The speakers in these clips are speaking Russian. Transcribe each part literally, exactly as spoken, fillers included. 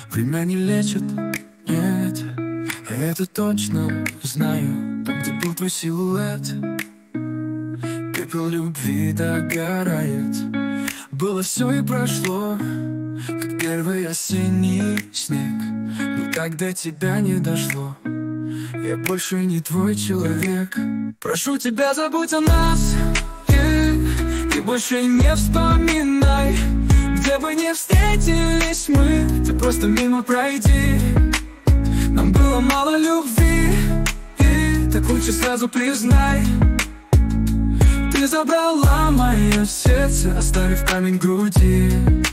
Время не лечит, нет, я это точно знаю. Там, где был твой силуэт, пепел любви догорает. Было все и прошло, как первый осенний снег. Но так до тебя не дошло, я больше не твой человек. Прошу тебя, забудь о нас, yeah, и больше не вспоминай. Где бы не встретились мы, ты просто мимо пройди. Нам было мало любви, и так лучше сразу признай. Ты забрала мое сердце, оставив камень в груди.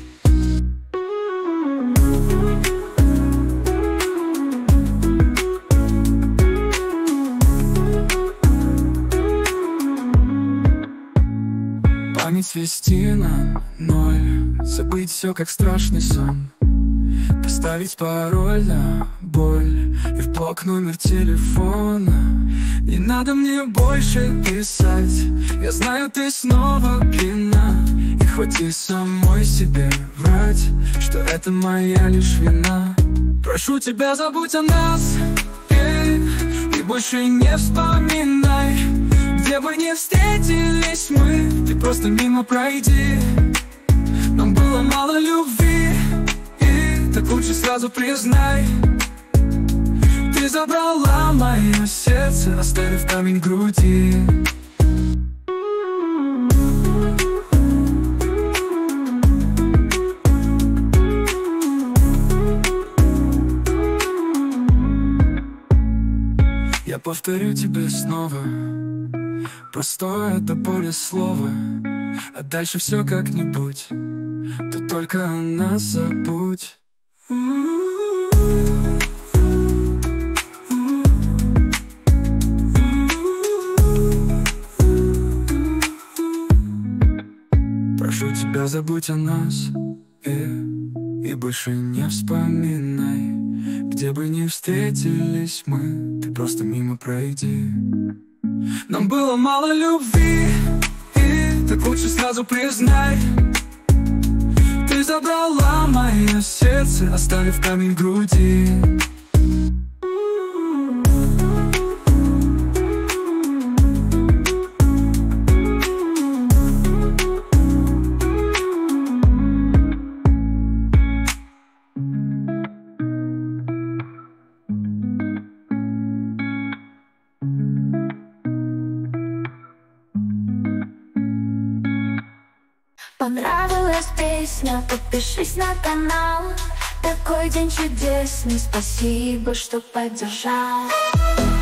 Память свести на ноль, забыть все как страшный сон, поставить пароль на боль и в блок номер телефона. Не надо мне больше писать, я знаю, ты снова пьяна. И хватит самой себе врать, что это моя лишь вина. Прошу тебя, забудь о нас, yeah, и больше не вспоминай. Где бы не встретились мы, ты просто мимо пройди. Нам было мало любви, и так лучше сразу признай. Ты забрала мое сердце, оставив камень в груди. Я повторю тебе снова, простое это поле слова, а дальше все как-нибудь. Ты только о нас забудь. Прошу тебя, забудь о нас, э, и больше не вспоминай. Где бы ни встретились мы, ты просто мимо пройди. Нам было мало любви, и так лучше сразу признай. Ты забрала мое сердце, оставив камень в груди. Понравилась песня, подпишись на канал. Такой день чудесный, спасибо, что поддержал.